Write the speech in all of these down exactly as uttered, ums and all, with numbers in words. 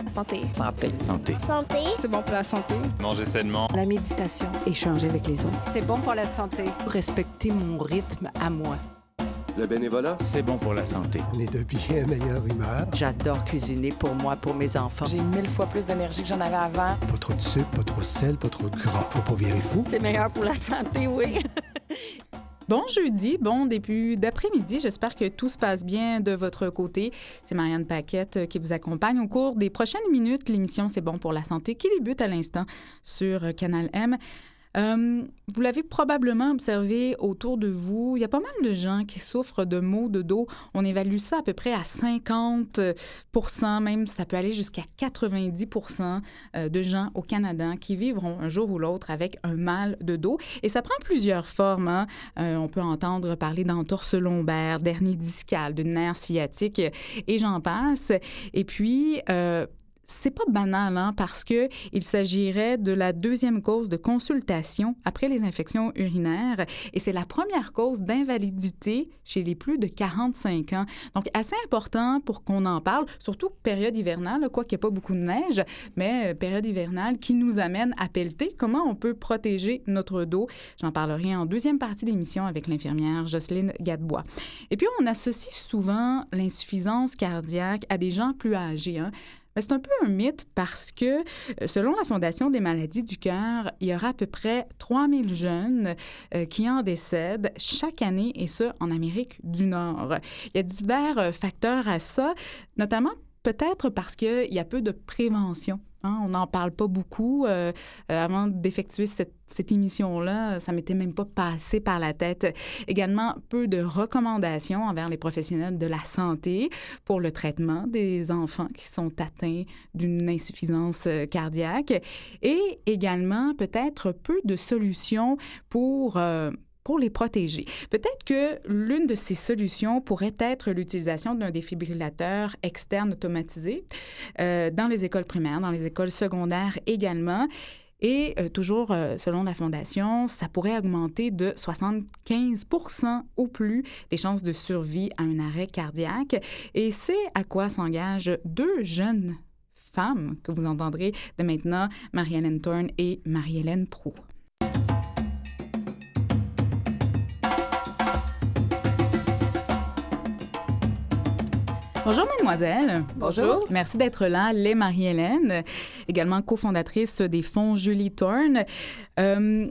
Santé. Santé. Santé. Santé. C'est bon pour la santé. Manger sainement. La méditation. Échanger avec les autres. C'est bon pour la santé. Respecter mon rythme à moi. Le bénévolat. C'est bon pour la santé. On est de bien meilleure humeur. J'adore cuisiner pour moi, pour mes enfants. J'ai mille fois plus d'énergie que j'en avais avant. Pas trop de sucre, pas trop de sel, pas trop de gras. Faut pas virer fou. C'est meilleur pour la santé, oui. Bon jeudi, bon début d'après-midi. J'espère que tout se passe bien de votre côté. C'est Marianne Paquette qui vous accompagne au cours des prochaines minutes. L'émission C'est bon pour la santé qui débute à l'instant sur Canal M. Euh, vous l'avez probablement observé autour de vous, il y a pas mal de gens qui souffrent de maux de dos. On évalue ça à peu près à cinquante pour cent, même ça peut aller jusqu'à quatre-vingt-dix pour cent de gens au Canada qui vivront un jour ou l'autre avec un mal de dos. Et ça prend plusieurs formes. Hein? Euh, on peut entendre parler d'entorse lombaire, d'hernie discale, de nerf sciatique et j'en passe. Et puis... Euh, C'est pas banal, hein, parce que il s'agirait de la deuxième cause de consultation après les infections urinaires et c'est la première cause d'invalidité chez les plus de quarante-cinq ans. Donc, assez important pour qu'on en parle, surtout période hivernale, quoi qu'il n'y ait pas beaucoup de neige, mais période hivernale qui nous amène à pelleter. Comment on peut protéger notre dos? J'en parlerai en deuxième partie d'émission avec l'infirmière Jocelyne Gadebois. Et puis, on associe souvent l'insuffisance cardiaque à des gens plus âgés, hein. Mais c'est un peu un mythe parce que, selon la Fondation des maladies du cœur, il y aura à peu près trois mille jeunes euh, qui en décèdent chaque année, et ce, en Amérique du Nord. Il y a divers euh, facteurs à ça, notamment peut-être parce qu'il y a peu de prévention. Hein? On n'en parle pas beaucoup. Euh, euh, avant d'effectuer cette, cette émission-là, ça ne m'était même pas passé par la tête. Également, peu de recommandations envers les professionnels de la santé pour le traitement des enfants qui sont atteints d'une insuffisance cardiaque. Et également, peut-être peu de solutions pour... Euh, pour les protéger. Peut-être que l'une de ces solutions pourrait être l'utilisation d'un défibrillateur externe automatisé euh, dans les écoles primaires, dans les écoles secondaires également. Et euh, toujours euh, selon la Fondation, ça pourrait augmenter de soixante-quinze pour cent ou plus les chances de survie à un arrêt cardiaque. Et c'est à quoi s'engagent deux jeunes femmes que vous entendrez dès maintenant, Marie-Hélène Thorne et Marie-Hélène Proulx. Bonjour, mesdemoiselles. Bonjour. Merci d'être là. Les Marie-Hélène, également cofondatrice des fonds Julie Thorne. Euh,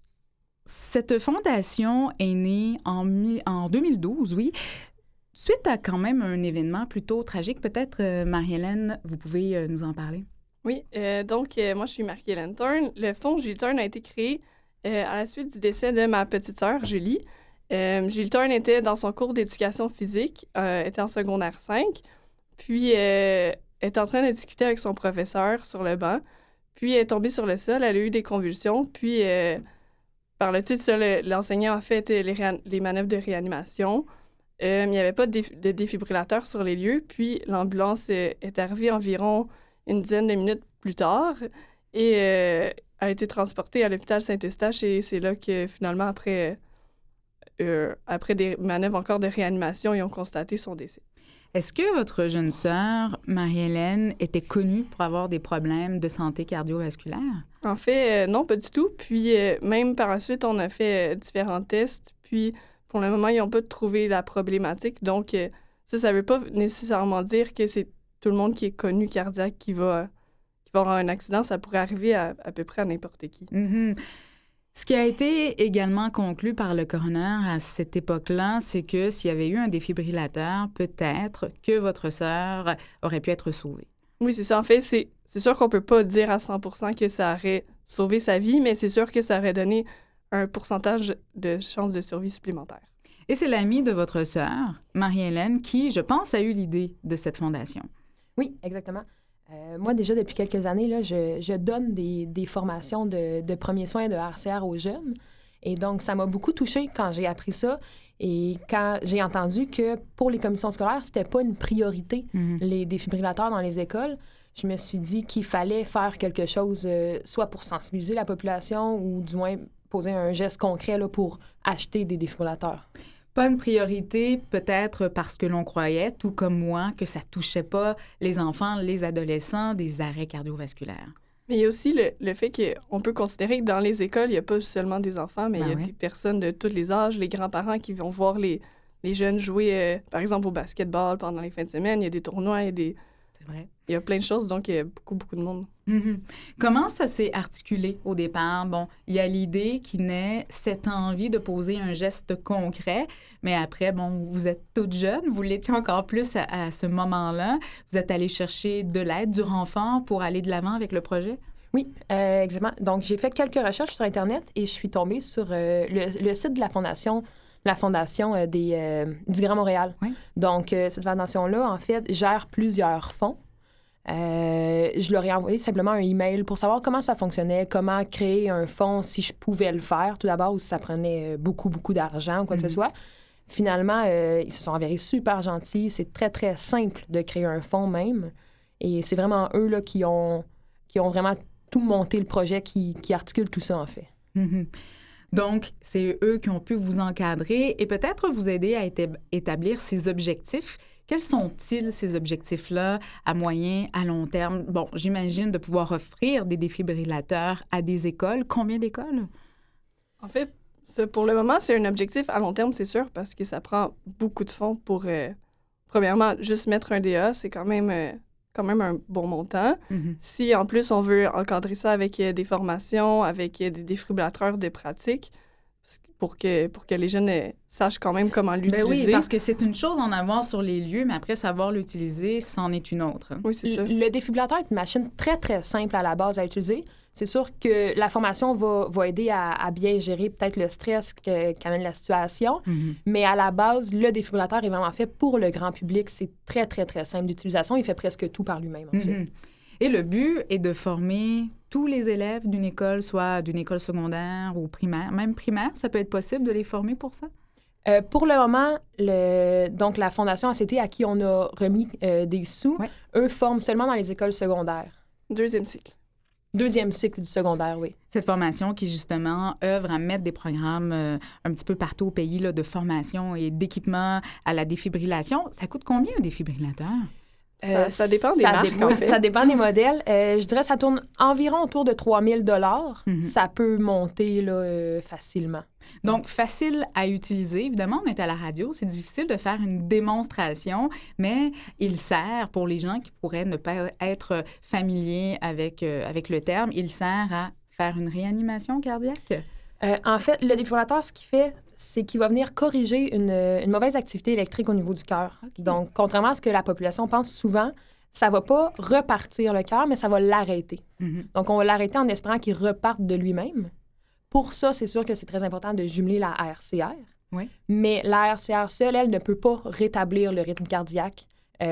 cette fondation est née en, en deux mille douze, oui, suite à quand même un événement plutôt tragique. Peut-être, euh, Marie-Hélène, vous pouvez euh, nous en parler. Oui, euh, donc euh, moi, je suis Marie-Hélène Thorne. Le fonds Julie Thorne a été créé euh, à la suite du décès de ma petite sœur, Julie. Euh, Julie Thorne était dans son cours d'éducation physique, euh, était en secondaire cinq, puis euh, était en train de discuter avec son professeur sur le banc, puis elle est tombée sur le sol, elle a eu des convulsions, puis euh, par le dessus de ça, le, l'enseignant a fait les, réan- les manœuvres de réanimation. Euh, il n'y avait pas de, déf- de défibrillateur sur les lieux, puis l'ambulance euh, est arrivée environ une dizaine de minutes plus tard et euh, a été transportée à l'hôpital Saint-Eustache, et c'est là que finalement, après... Euh, après des manœuvres encore de réanimation, ils ont constaté son décès. Est-ce que votre jeune sœur, Marie-Hélène, était connue pour avoir des problèmes de santé cardiovasculaire? En fait, euh, non, pas du tout. Puis euh, même par la suite, on a fait euh, différents tests. Puis pour le moment, ils n'ont pas trouvé la problématique. Donc euh, ça, ça ne veut pas nécessairement dire que c'est tout le monde qui est connu cardiaque qui va, qui va avoir un accident. Ça pourrait arriver à, à peu près à n'importe qui. Mm-hmm. Ce qui a été également conclu par le coroner à cette époque-là, c'est que s'il y avait eu un défibrillateur, peut-être que votre sœur aurait pu être sauvée. Oui, c'est ça. En fait, c'est, c'est sûr qu'on ne peut pas dire à cent pour cent que ça aurait sauvé sa vie, mais c'est sûr que ça aurait donné un pourcentage de chances de survie supplémentaire. Et c'est l'amie de votre sœur, Marie-Hélène, qui, je pense, a eu l'idée de cette fondation. Oui, exactement. Euh, moi, déjà, depuis quelques années, là, je, je donne des, des formations de, de premiers soins de R C R aux jeunes. Et donc, ça m'a beaucoup touchée quand j'ai appris ça et quand j'ai entendu que pour les commissions scolaires, c'était pas une priorité, mm-hmm. les défibrillateurs dans les écoles. Je me suis dit qu'il fallait faire quelque chose, euh, soit pour sensibiliser la population ou du moins poser un geste concret là, pour acheter des défibrillateurs. Pas une priorité, peut-être parce que l'on croyait, tout comme moi, que ça touchait pas les enfants, les adolescents, des arrêts cardiovasculaires. Mais il y a aussi le, le fait qu'on peut considérer que dans les écoles, il n'y a pas seulement des enfants, mais Ben il y a ouais. des personnes de tous les âges, les grands-parents qui vont voir les, les jeunes jouer, euh, par exemple, au basketball pendant les fins de semaine. Il y a des tournois, il y a, des, C'est vrai. il y a plein de choses, donc il y a beaucoup, beaucoup de monde. Mm-hmm. Comment ça s'est articulé au départ? Bon, il y a l'idée qui naît, cette envie de poser un geste concret, mais après, bon, vous êtes toute jeune, vous l'étiez encore plus à, à ce moment-là. Vous êtes allé chercher de l'aide, du renfort pour aller de l'avant avec le projet? Oui, euh, exactement. Donc, j'ai fait quelques recherches sur Internet et je suis tombée sur euh, le, le site de la Fondation, la Fondation euh, des, euh, du Grand Montréal. Oui. Donc, euh, cette fondation-là, en fait, gère plusieurs fonds. Euh, je leur ai envoyé simplement un email pour savoir comment ça fonctionnait, comment créer un fonds, si je pouvais le faire, tout d'abord, ou si ça prenait beaucoup, beaucoup d'argent ou quoi que Mhm. ce soit. Finalement, euh, ils se sont avérés super gentils. C'est très, très simple de créer un fonds même. Et c'est vraiment eux là, qui, ont, qui ont vraiment tout monté le projet, qui, qui articule tout ça, en fait. Mm-hmm. Donc, c'est eux qui ont pu vous encadrer et peut-être vous aider à éta- établir ces objectifs. Quels sont-ils, ces objectifs-là, à moyen, à long terme? Bon, j'imagine de pouvoir offrir des défibrillateurs à des écoles. Combien d'écoles? En fait, ça, pour le moment, c'est un objectif à long terme, c'est sûr, parce que ça prend beaucoup de fonds pour, euh, premièrement, juste mettre un D A, c'est quand même, euh, quand même un bon montant. Mm-hmm. Si, en plus, on veut encadrer ça avec euh, des formations, avec euh, des défibrillateurs de pratique, pour que, pour que les jeunes euh, sachent quand même comment l'utiliser. Ben oui, parce que c'est une chose en avoir sur les lieux, mais après, savoir l'utiliser, c'en est une autre. Oui, c'est ça. Le, le défibrillateur est une machine très, très simple à la base à utiliser. C'est sûr que la formation va, va aider à, à bien gérer peut-être le stress que, qu'amène la situation, Mm-hmm. mais à la base, le défibrillateur est vraiment fait pour le grand public. C'est très, très, très simple d'utilisation. Il fait presque tout par lui-même, en fait. Mm-hmm. Et le but est de former tous les élèves d'une école, soit d'une école secondaire ou primaire, même primaire, ça peut être possible de les former pour ça? Euh, pour le moment, le, donc la Fondation A C T à qui on a remis euh, des sous, Ouais. eux forment seulement dans les écoles secondaires. Deuxième cycle. Deuxième cycle du secondaire, oui. Cette formation qui, justement, œuvre à mettre des programmes euh, un petit peu partout au pays là, de formation et d'équipement à la défibrillation. Ça coûte combien un défibrillateur? Ça, ça dépend des ça marques, dé- en oui, fait. ça dépend des modèles. Euh, je dirais que ça tourne environ autour de trois mille dollars. Mhm. Ça peut monter là, euh, facilement. Donc, facile à utiliser. Évidemment, on est à la radio. C'est difficile de faire une démonstration, mais il sert, pour les gens qui pourraient ne pas être familiers avec, euh, avec le terme, il sert à faire une réanimation cardiaque. Euh, en fait, le défibrillateur, ce qu'il fait, c'est qu'il va venir corriger une, une mauvaise activité électrique au niveau du cœur. OK. Donc, contrairement à ce que la population pense souvent, ça ne va pas repartir le cœur, mais ça va l'arrêter. Mhm. Donc, on va l'arrêter en espérant qu'il reparte de lui-même. Pour ça, c'est sûr que c'est très important de jumeler la R C R. Oui. Mais la R C R seule, elle, ne peut pas rétablir le rythme cardiaque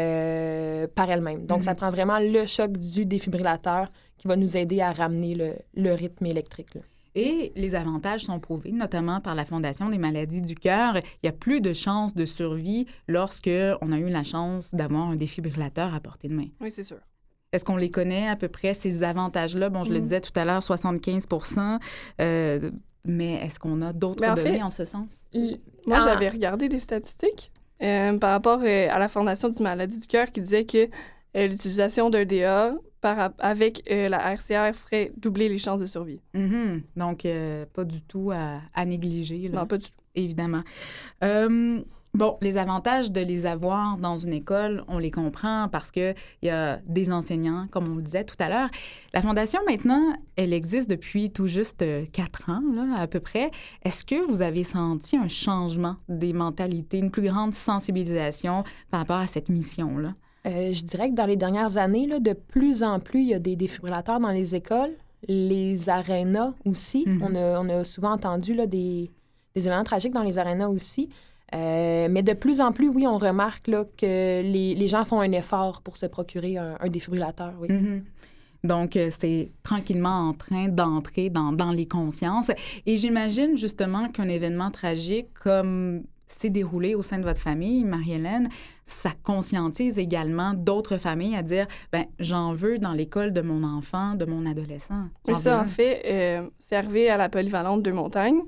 euh, par elle-même. Donc, Mhm. ça prend vraiment le choc du défibrillateur qui va nous aider à ramener le, le rythme électrique, là. Et les avantages sont prouvés, notamment par la Fondation des maladies du cœur. Il y a plus de chances de survie lorsque on a eu la chance d'avoir un défibrillateur à portée de main. Oui, c'est sûr. Est-ce qu'on les connaît à peu près, ces avantages-là? Bon, je le Mhm. disais tout à l'heure, soixante-quinze pour cent. Euh, mais est-ce qu'on a d'autres Mais en données fait- en ce sens? Moi, Ah. j'avais regardé des statistiques euh, par rapport euh, à la Fondation des maladies du cœur qui disait que euh, l'utilisation d'un D A par, avec euh, la R C R ferait doubler les chances de survie. Mhm. Donc, euh, pas du tout à, à négliger, là, Non, pas du tout. évidemment. Euh, bon, les avantages de les avoir dans une école, on les comprend parce qu'il y a des enseignants, comme on le disait tout à l'heure. La Fondation, maintenant, elle existe depuis tout juste euh, quatre ans, là, à peu près. Est-ce que vous avez senti un changement des mentalités, une plus grande sensibilisation par rapport à cette mission-là? Euh, je dirais que dans les dernières années, là, de plus en plus, il y a des défibrillateurs dans les écoles, les arénas aussi. Mhm. On, a, on a souvent entendu là, des, des événements tragiques dans les arénas aussi. Euh, mais de plus en plus, oui, on remarque là, que les, les gens font un effort pour se procurer un, un défibrillateur, oui. Mhm. Donc, euh, c'est tranquillement en train d'entrer dans, dans les consciences. Et j'imagine justement qu'un événement tragique comme s'est déroulé au sein de votre famille, Marie-Hélène, ça conscientise également d'autres familles à dire, ben j'en veux dans l'école de mon enfant, de mon adolescent. Mais J'en ça, veux en un. fait, euh, c'est arrivé à la polyvalente de Montagne.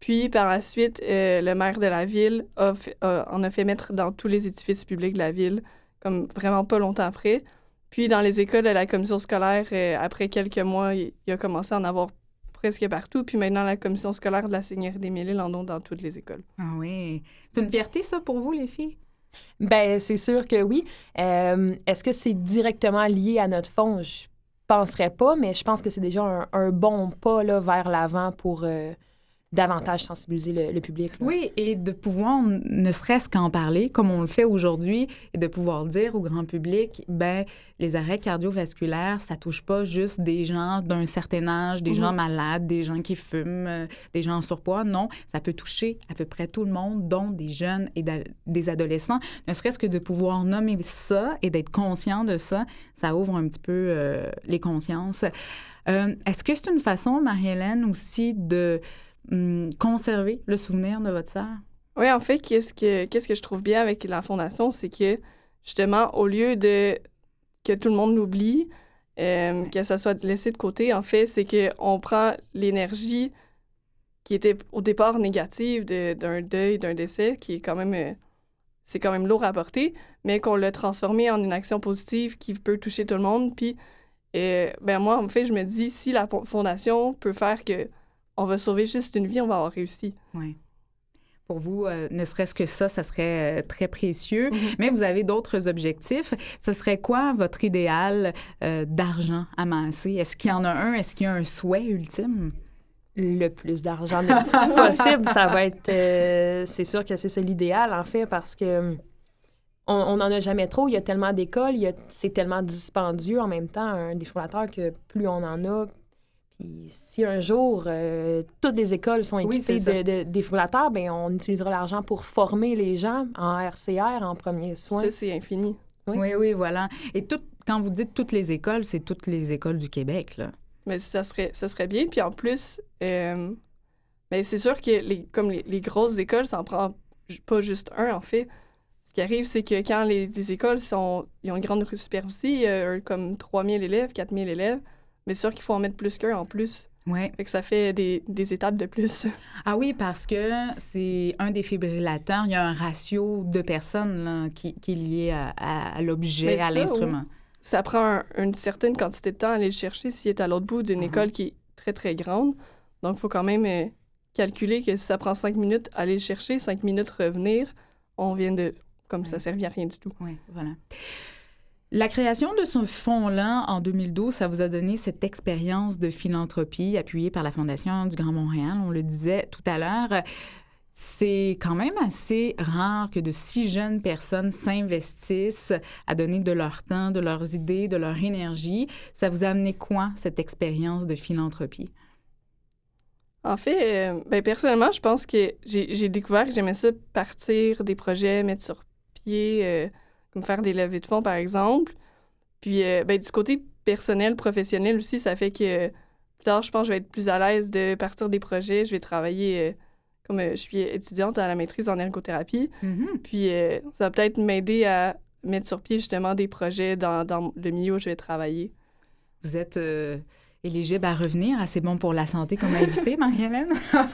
Puis, par la suite, euh, le maire de la ville a fait, a, en a fait mettre dans tous les édifices publics de la ville, comme vraiment pas longtemps après. Puis, dans les écoles de la commission scolaire, euh, après quelques mois, il, il a commencé à en avoir presque partout. Puis maintenant, la commission scolaire de la Seigneurie des Mille-Îles en ont dans toutes les écoles. Ah oui. C'est une fierté, ça, pour vous, les filles? Bien, c'est sûr que oui. Euh, est-ce que c'est directement lié à notre fonds? Je penserais pas, mais je pense que c'est déjà un, un bon pas là, vers l'avant pour euh, davantage sensibiliser le, le public. Là. Oui, et de pouvoir, ne serait-ce qu'en parler, comme on le fait aujourd'hui, et de pouvoir dire au grand public, ben les arrêts cardiovasculaires, ça touche pas juste des gens d'un certain âge, des mm-hmm. gens malades, des gens qui fument, euh, des gens en surpoids. Non, ça peut toucher à peu près tout le monde, dont des jeunes et des adolescents. Ne serait-ce que de pouvoir nommer ça et d'être conscient de ça, ça ouvre un petit peu euh, les consciences. Euh, est-ce que c'est une façon, Marie-Hélène, aussi de Hum, conserver le souvenir de votre sœur? Oui, en fait, qu'est-ce que, qu'est-ce que je trouve bien avec la Fondation, c'est que, justement, au lieu de que tout le monde l'oublie, euh, ouais. que ça soit laissé de côté, en fait, c'est qu'on prend l'énergie qui était au départ négative de, d'un deuil, d'un décès, qui est quand même, euh, c'est quand même lourd à porter, mais qu'on l'a transformé en une action positive qui peut toucher tout le monde. Puis, euh, ben moi, en fait, je me dis, si la Fondation peut faire que on va sauver juste une vie, on va avoir réussi. Oui. Pour vous, euh, ne serait-ce que ça, ça serait euh, très précieux. Mm-hmm. Mais vous avez d'autres objectifs. Ce serait quoi votre idéal euh, d'argent amassé? Est-ce qu'il y en a un? Est-ce qu'il y a un souhait ultime? Le plus d'argent possible, ça va être... Euh, c'est sûr que c'est ça l'idéal, en fait, parce que on n'en a jamais trop. Il y a tellement d'écoles, il y a, c'est tellement dispendieux en même temps, un défibrillateur, que plus on en a... Puis si un jour, euh, toutes les écoles sont équipées oui, de, de défibrillateurs, bien, on utilisera l'argent pour former les gens en R C R, en premiers soins. Ça, c'est infini. Oui, oui, oui voilà. Et tout, quand vous dites toutes les écoles, c'est toutes les écoles du Québec, là. Mais ça serait, ça serait bien. Puis en plus, euh, bien, c'est sûr que les, comme les, les grosses écoles, ça en prend pas juste un, en fait. Ce qui arrive, c'est que quand les, les écoles sont, ils ont une grande superficie, il y a comme trois mille élèves, quatre mille élèves, mais c'est sûr qu'il faut en mettre plus qu'un en plus. Oui. Fait que ça fait des, des étapes de plus. Ah oui, parce que c'est un défibrillateur. Il y a un ratio de personnes là, qui, qui est lié à, à, à l'objet, mais à ça, l'instrument. Oui. Ça prend un, une certaine quantité de temps à aller le chercher s'il est à l'autre bout d'une uh-huh. école qui est très, très grande. Donc, il faut quand même euh, calculer que si ça prend cinq minutes, aller le chercher, cinq minutes revenir, on vient de... Comme oui. ça ne servait à rien du tout. Oui, voilà. La création de ce fonds-là, en deux mille douze, ça vous a donné cette expérience de philanthropie appuyée par la Fondation du Grand Montréal, on le disait tout à l'heure. C'est quand même assez rare que de si jeunes personnes s'investissent à donner de leur temps, de leurs idées, de leur énergie. Ça vous a amené quoi, cette expérience de philanthropie? En fait, euh, ben, personnellement, je pense que j'ai, j'ai découvert que j'aimais ça partir des projets, mettre sur pied... Euh, comme faire des levées de fonds, par exemple. Puis, euh, ben, du côté personnel, professionnel aussi, ça fait que plus tard, je pense que je vais être plus à l'aise de partir des projets. Je vais travailler, euh, comme euh, je suis étudiante à la maîtrise en ergothérapie. Mm-hmm. Puis, euh, ça va peut-être m'aider à mettre sur pied, justement, des projets dans, dans le milieu où je vais travailler. Vous êtes euh, éligible à revenir à C'est bon pour la santé comme invitée, Marie-Hélène.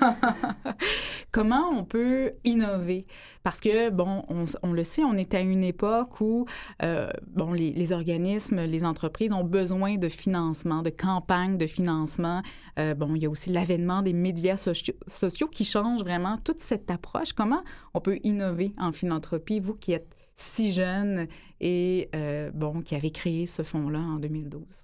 Comment on peut innover? Parce que, bon, on, on le sait, on est à une époque où, euh, bon, les, les organismes, les entreprises ont besoin de financement, de campagnes de financement. Euh, bon, il y a aussi l'avènement des médias sociaux, sociaux qui changent vraiment toute cette approche. Comment on peut innover en philanthropie, vous qui êtes si jeune et, euh, bon, qui avez créé ce fonds-là en deux mille douze?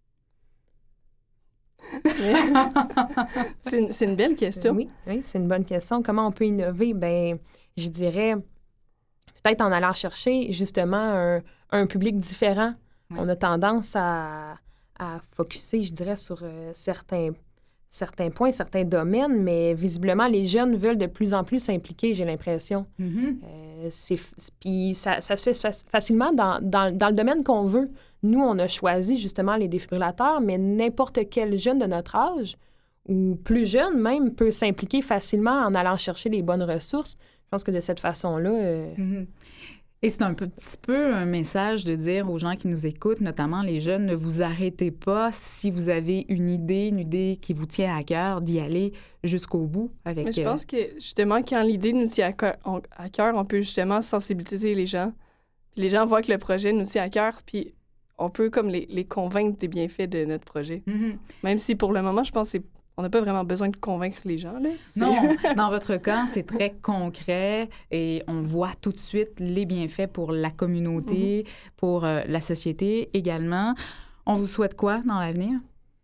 c'est, une, c'est une belle question. Oui, oui, c'est une bonne question. Comment on peut innover? Bien, je dirais peut-être en allant chercher justement un, un public différent. Oui. On a tendance à, à focusser, je dirais, sur euh, certains, certains points, certains domaines, mais visiblement, les jeunes veulent de plus en plus s'impliquer, j'ai l'impression. Mm-hmm. Euh, c'est, puis ça, ça se fait facilement dans, dans, dans le domaine qu'on veut. Nous, on a choisi justement les défibrillateurs, mais n'importe quel jeune de notre âge ou plus jeune même peut s'impliquer facilement en allant chercher les bonnes ressources. Je pense que de cette façon-là... Euh... Mm-hmm. Et c'est un peu- petit peu un message de dire aux gens qui nous écoutent, notamment les jeunes, ne vous arrêtez pas. Si vous avez une idée, une idée qui vous tient à cœur, d'y aller jusqu'au bout avec... Mais je euh, pense que, justement, quand l'idée nous tient à cœur, on, à cœur, on peut justement sensibiliser les gens. Puis les gens voient que le projet nous tient à cœur, puis on peut comme les, les convaincre des bienfaits de notre projet. mhm. Même si, pour le moment, je pense que c'est on n'a pas vraiment besoin de convaincre les gens, là. C'est- Non, dans votre cas, c'est très concret et on voit tout de suite les bienfaits pour la communauté, pour euh, la société également. On vous souhaite quoi dans l'avenir?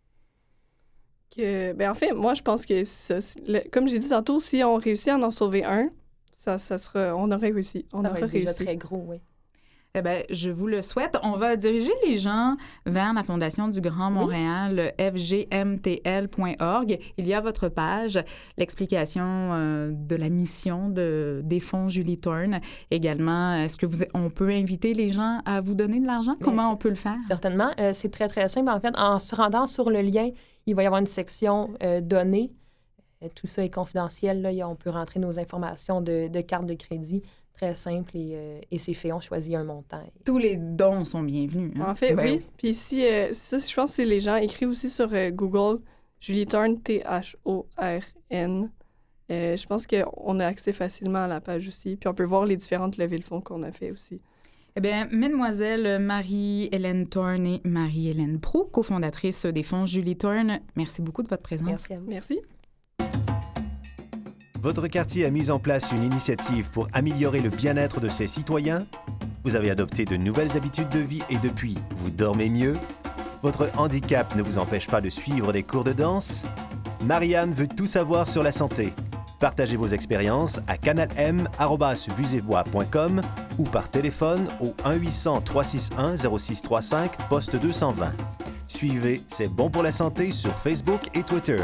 que, ben, en fait, moi, je pense que, ça, c'est- le- comme j'ai dit tantôt, si on réussit à en sauver un, ça, ça sera, on aurait réussi. On Ça va aurait être déjà réussi. très gros, oui. Eh bien, je vous le souhaite. On va diriger les gens vers la Fondation du Grand Montréal, le f g m t l point org. Il y a votre page, l'explication euh, de la mission de, des fonds Julie Thorne. Également, est-ce que vous, on peut inviter les gens à vous donner de l'argent? Bien, Comment c'est- on peut le faire? Certainement. Euh, c'est très, très simple. En fait, en se rendant sur le lien, il va y avoir une section euh, données. Euh, tout ça est confidentiel. Là. Il y a- On peut rentrer nos informations de, de carte de crédit. Très simple et, euh, et c'est fait. On choisit un montant. Tous les dons sont bienvenus. hein? En fait, Ben oui. oui. Puis si, euh, ça, je pense que si les gens écrivent aussi sur euh, Google Julie Thorne, T H O R N, euh, je pense qu'on a accès facilement à la page aussi. Puis on peut voir les différentes levées de fonds qu'on a fait aussi. Eh bien, Mademoiselle Marie-Hélène Thorne et Marie-Hélène Proulx, cofondatrices des fonds Julie Thorne, merci beaucoup de votre présence. Merci à vous. Merci. Votre quartier a mis en place une initiative pour améliorer le bien-être de ses citoyens? Vous avez adopté de nouvelles habitudes de vie et depuis, vous dormez mieux? Votre handicap ne vous empêche pas de suivre des cours de danse? Marianne veut tout savoir sur la santé. Partagez vos expériences à canalm arobase vusébois point com ou par téléphone au un huit cents, trois six un, zéro six trois cinq, poste deux cent vingt. Suivez C'est bon pour la santé sur Facebook et Twitter.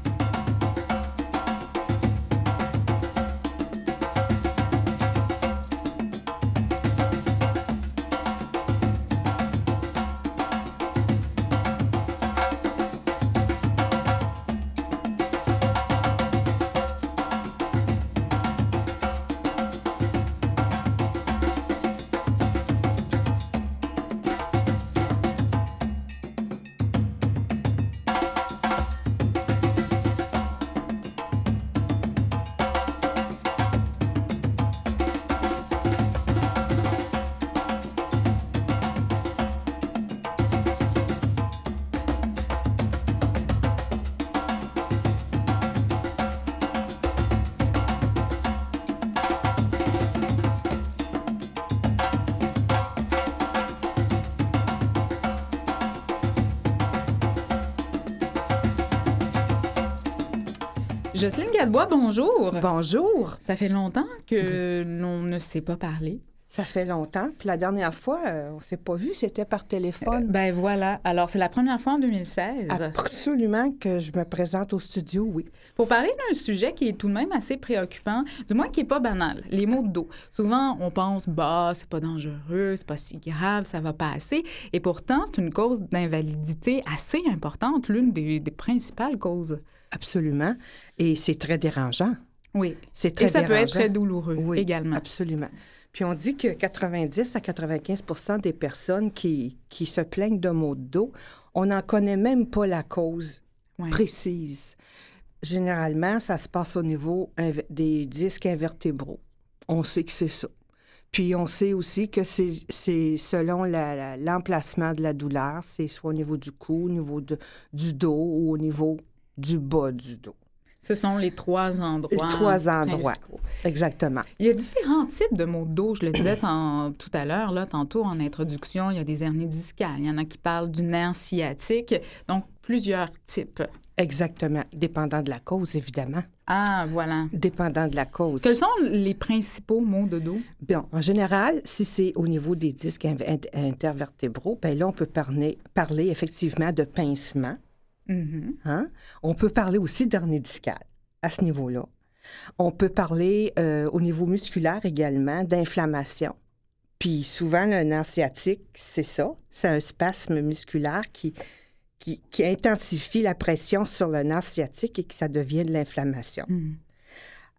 Jocelyne Gadebois, bonjour. Bonjour. Ça fait longtemps que l'on ne s'est pas parlé. Ça fait longtemps. Puis la dernière fois, euh, on ne s'est pas vu, c'était par téléphone. Ben voilà. Alors, c'est la première fois en deux mille seize. Absolument que je me présente au studio, oui. Pour parler d'un sujet qui est tout de même assez préoccupant, du moins qui n'est pas banal, les maux de dos. Souvent, on pense, bah, c'est pas dangereux, c'est pas si grave, ça va passer. Et pourtant, c'est une cause d'invalidité assez importante, l'une des, des principales causes. Absolument. Et c'est très dérangeant. Oui. C'est très Et ça peut être dérangeant. très douloureux Oui, également. absolument. Puis on dit que quatre-vingt-dix à quatre-vingt-quinze pour cent des personnes qui, qui se plaignent de maux de dos, on n'en connaît même pas la cause Ouais. précise. Généralement, ça se passe au niveau inv- des disques invertébraux. On sait que c'est ça. Puis on sait aussi que c'est c'est selon la- la- l'emplacement de la douleur, c'est soit au niveau du cou, au niveau de, du dos ou au niveau du bas du dos. Ce sont les trois endroits. Les trois endroits. principaux. Exactement. Il y a différents types de maux de dos. Je le disais tant- tout à l'heure, là, tantôt en introduction, il y a des hernies discales. Il y en a qui parlent du nerf sciatique. Donc, plusieurs types. Exactement. Dépendant de la cause, évidemment. Ah, voilà. Dépendant de la cause. Quels sont les principaux maux de dos? Bien, en général, si c'est au niveau des disques in- in- intervertébraux, bien là, on peut parler, parler effectivement de pincement. Mhm. Hein? On peut parler aussi d'hernie discale à ce niveau-là. On peut parler euh, au niveau musculaire également d'inflammation. Puis souvent, le nerf sciatique, c'est ça. C'est un spasme musculaire qui, qui, qui intensifie la pression sur le nerf sciatique et que ça devient de l'inflammation. Mhm.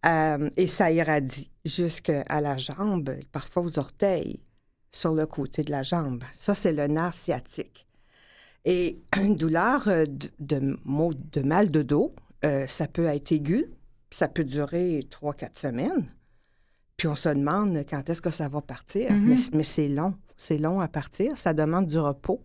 Euh, et ça irradie jusqu'à la jambe, parfois aux orteils, sur le côté de la jambe. Ça, c'est le nerf sciatique. Et une douleur euh, de, de, maux- de mal de dos, euh, ça peut être aigu, ça peut durer trois, quatre semaines. Puis on se demande quand est-ce que ça va partir. Mm-hmm. Mais, mais c'est long. C'est long à partir. Ça demande du repos.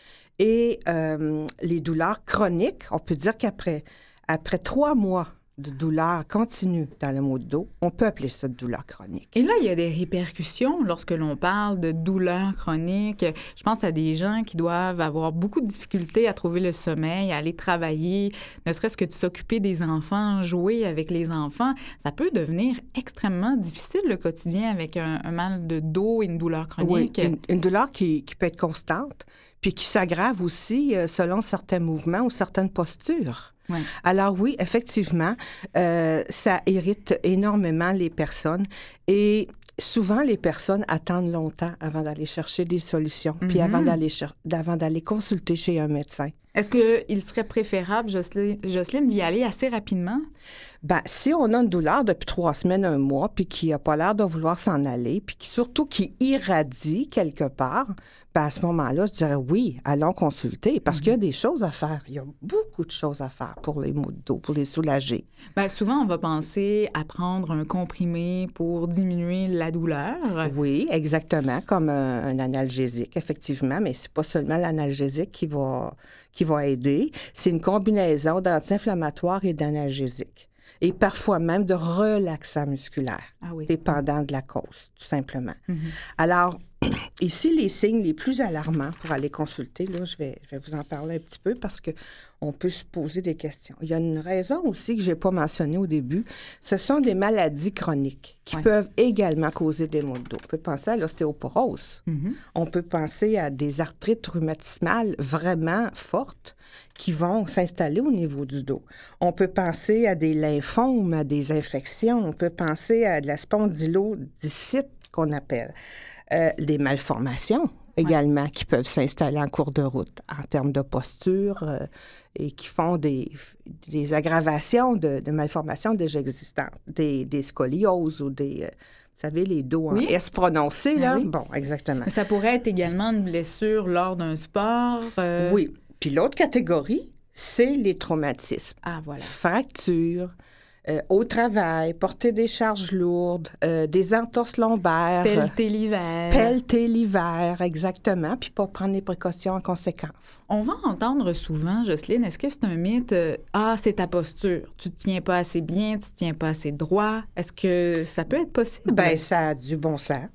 Et euh, les douleurs chroniques, on peut dire qu'après après trois mois de douleur continue dans le maux de dos, on peut appeler ça de douleur chronique. Et là, il y a des répercussions lorsque l'on parle de douleurs chroniques. Je pense à des gens qui doivent avoir beaucoup de difficultés à trouver le sommeil, à aller travailler, ne serait-ce que de s'occuper des enfants, jouer avec les enfants. Ça peut devenir extrêmement difficile le quotidien avec un, un mal de dos et une douleur chronique. Oui, une, une douleur qui, qui peut être constante, puis qui s'aggrave aussi euh, selon certains mouvements ou certaines postures. Ouais. Alors oui, effectivement, euh, ça irrite énormément les personnes et souvent les personnes attendent longtemps avant d'aller chercher des solutions, puis Mm-hmm. avant d'aller cher- avant d'aller consulter chez un médecin. Est-ce qu'il serait préférable, Jocelyne, Jocelyne, d'y aller assez rapidement? Ben, si on a une douleur depuis trois semaines, un mois, puis qui n'a pas l'air de vouloir s'en aller, puis qui, surtout qui irradie quelque part, ben à ce moment-là, je dirais oui, allons consulter, parce qu'il y a des choses à faire. Il y a beaucoup de choses à faire pour les maux de dos, pour les soulager. Bien, souvent, on va penser à prendre un comprimé pour diminuer la douleur. Oui, exactement, comme un, un analgésique, effectivement, mais c'est pas seulement l'analgésique qui va, qui va aider, c'est une combinaison d'anti-inflammatoires et d'analgésiques. Et parfois même de relaxants musculaires, Ah oui. dépendant de la cause, tout simplement. Mm-hmm. Alors, ici, les signes les plus alarmants pour aller consulter, là, je vais, je vais vous en parler un petit peu parce qu'on peut se poser des questions. Il y a une raison aussi que je n'ai pas mentionnée au début. Ce sont des maladies chroniques qui Ouais. peuvent également causer des maux de dos. On peut penser à l'ostéoporose. Mm-hmm. On peut penser à des arthrites rhumatismales vraiment fortes qui vont s'installer au niveau du dos. On peut penser à des lymphomes, à des infections. On peut penser à de la spondylodicite qu'on appelle. Euh, des malformations également qui peuvent s'installer en cours de route en termes de posture euh, et qui font des, des aggravations de, de malformations déjà existantes, des, des scolioses ou des... Euh, vous savez, les dos en Oui. S prononcés, là? Ah oui. Bon, exactement. Ça pourrait être également une blessure lors d'un sport. euh, Oui. Puis l'autre catégorie, c'est les traumatismes. Ah, voilà. Fractures, euh, au travail, porter des charges lourdes, euh, des entorses lombaires. Pelleter l'hiver. Pelleter l'hiver, exactement, puis pas prendre les précautions en conséquence. On va entendre souvent, Jocelyne, est-ce que c'est un mythe? euh, Ah, c'est ta posture. Tu te tiens pas assez bien, tu te tiens pas assez droit. Est-ce que ça peut être possible? Bien, ça a du bon sens.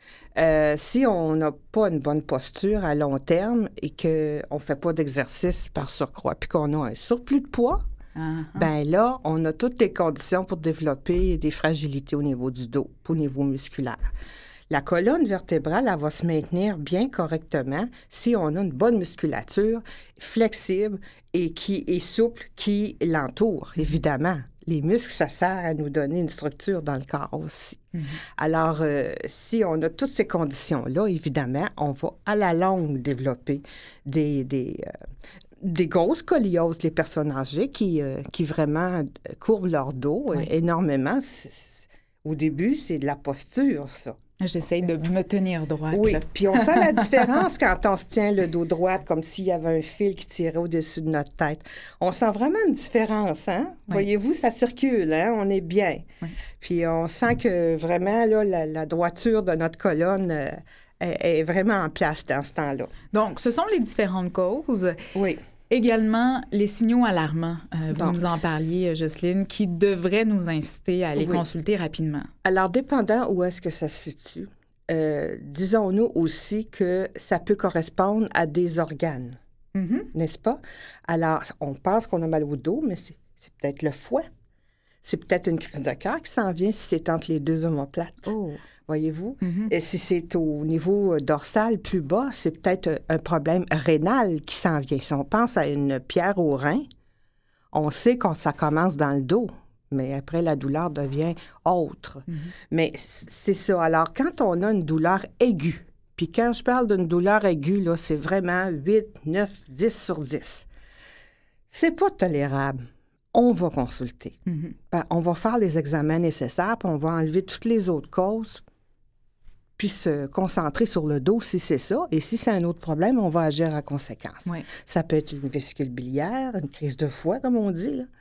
Euh, si on n'a pas une bonne posture à long terme et qu'on ne fait pas d'exercice par surcroît, puis qu'on a un surplus de poids, Ah, ah. ben là, on a toutes les conditions pour développer des fragilités au niveau du dos, au niveau musculaire. La colonne vertébrale, elle va se maintenir bien correctement si on a une bonne musculature flexible et qui est souple, qui l'entoure, évidemment. Les muscles, ça sert à nous donner une structure dans le corps aussi. Mm-hmm. Alors, euh, si on a toutes ces conditions-là, évidemment, on va à la longue développer des, des, euh, des grosses scolioses, les personnes âgées qui, euh, qui vraiment courbent leur dos euh, Oui. énormément. C'est- c'est- au début, c'est de la posture, ça. J'essaye de me tenir droite. Oui, là. puis on sent la différence quand on se tient le dos droit, comme s'il y avait un fil qui tirait au-dessus de notre tête. On sent vraiment une différence, hein? Oui. Voyez-vous, ça circule, hein? On est bien. Oui. Puis on sent que vraiment, là, la, la droiture de notre colonne euh, est, est vraiment en place dans ce temps-là. Donc, ce sont les différentes causes. Oui. Également, les signaux alarmants, euh, vous Bon. nous en parliez, Jocelyne, qui devraient nous inciter à aller Oui. consulter rapidement. Alors, dépendant où est-ce que ça se situe, euh, disons-nous aussi que ça peut correspondre à des organes. Mhm. N'est-ce pas? Alors, on pense qu'on a mal au dos, mais c'est, c'est peut-être le foie. C'est peut-être une crise de cœur qui s'en vient si c'est entre les deux omoplates. Oh. Voyez-vous? Mhm. Et si c'est au niveau dorsal plus bas, c'est peut-être un problème rénal qui s'en vient. Si on pense à une pierre au rein, on sait que ça commence dans le dos, mais après, la douleur devient autre. Mhm. Mais c- c'est ça. Alors, quand on a une douleur aiguë, puis quand je parle d'une douleur aiguë, là, c'est vraiment huit, neuf, dix sur dix. C'est pas tolérable. on va consulter. Mhm. Ben, on va faire les examens nécessaires, puis on va enlever toutes les autres causes, puis se concentrer sur le dos si c'est ça. Et si c'est un autre problème, on va agir en conséquence. Oui. Ça peut être une vésicule biliaire, une crise de foie, comme on dit, là.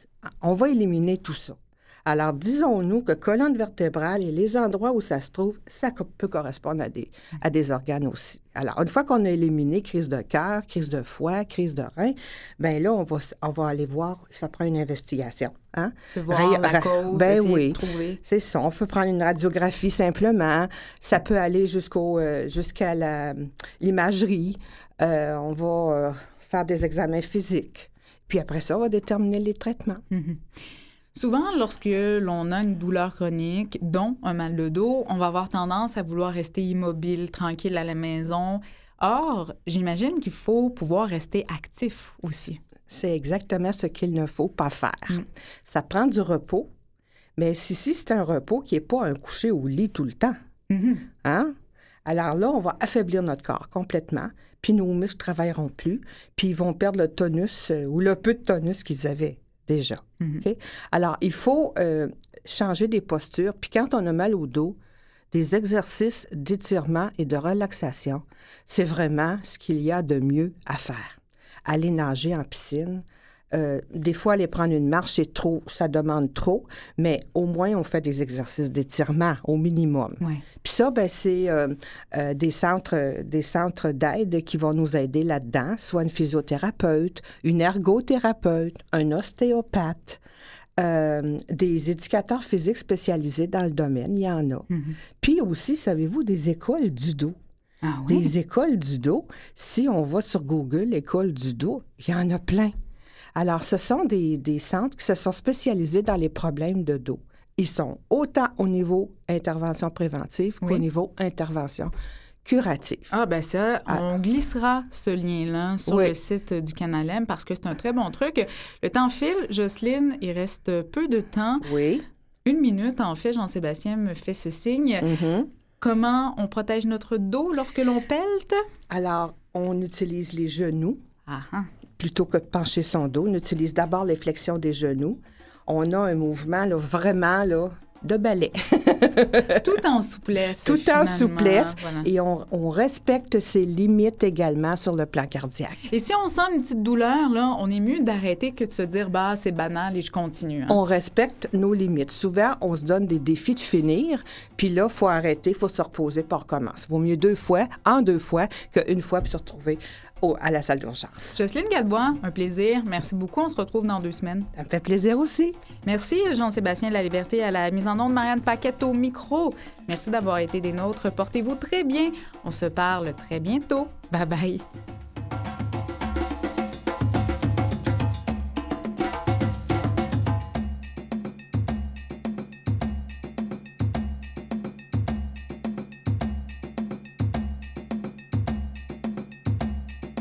On va éliminer tout ça. Alors, disons-nous que colonne vertébrale et les endroits où ça se trouve, ça co- peut correspondre à des, à des organes aussi. Alors, une fois qu'on a éliminé crise de cœur, crise de foie, crise de rein, bien là, on va, s- on va aller voir, ça prend une investigation. Hein? De voir Ray- la ra- cause, ben essayer oui. de trouver. C'est ça. On peut prendre une radiographie simplement. Ça peut aller jusqu'au, euh, jusqu'à la, l'imagerie. Euh, on va euh, faire des examens physiques. Puis après ça, on va déterminer les traitements. Mhm. Souvent, lorsque l'on a une douleur chronique, dont un mal de dos, on va avoir tendance à vouloir rester immobile, tranquille à la maison. Or, j'imagine qu'il faut pouvoir rester actif aussi. C'est exactement ce qu'il ne faut pas faire. Mm. Ça prend du repos, mais si, si c'est un repos qui n'est pas un coucher au lit tout le temps, Mhm. hein? Alors là, on va affaiblir notre corps complètement, puis nos muscles ne travailleront plus, puis ils vont perdre le tonus euh, ou le peu de tonus qu'ils avaient déjà. Mhm. OK? Alors, il faut euh, changer des postures, puis quand on a mal au dos, des exercices d'étirement et de relaxation, c'est vraiment ce qu'il y a de mieux à faire. Aller nager en piscine, euh, des fois, aller prendre une marche, c'est trop, ça demande trop, mais au moins, on fait des exercices d'étirement au minimum. Ouais. Puis ça, ben, c'est euh, euh, des centres, des centres d'aide qui vont nous aider là-dedans, soit une physiothérapeute, une ergothérapeute, un ostéopathe, euh, des éducateurs physiques spécialisés dans le domaine, il y en a. Mhm. Puis aussi, savez-vous, des écoles du dos. Ah oui? Des écoles du dos, si on va sur Google, école du dos, il y en a plein. Alors, ce sont des, des centres qui se sont spécialisés dans les problèmes de dos. Ils sont autant au niveau intervention préventive Oui. qu'au niveau intervention curative. Ah, ben ça, on glissera ce lien-là sur Oui. le site du Canal M parce que c'est un très bon truc. Le temps file, Jocelyne, il reste peu de temps. Oui. Une minute, en fait, Jean-Sébastien me fait ce signe. Mhm. Comment on protège notre dos lorsque l'on pelte? Alors, on utilise les genoux Ah, ah. plutôt que de pencher son dos. On utilise d'abord les flexions des genoux. On a un mouvement là, vraiment là, de ballet. Tout en souplesse. Tout en finalement. souplesse. Voilà. Et on, on respecte ses limites également sur le plan cardiaque. Et si on sent une petite douleur, là, on est mieux d'arrêter que de se dire, bah, c'est banal et je continue. hein. On respecte nos limites. Souvent, on se donne des défis de finir, puis là, il faut arrêter, il faut se reposer, puis on recommence. Vaut mieux deux fois, en deux fois, qu'une fois, puis se retrouver au- à la salle d'urgence. Jocelyne Gadebois, un plaisir. Merci beaucoup. On se retrouve dans deux semaines. Ça me fait plaisir aussi. Merci, Jean-Sébastien Laliberté, à la mise en onde, Marianne Paquette au micro. Merci d'avoir été des nôtres. Portez-vous très bien. On se parle très bientôt. Bye bye.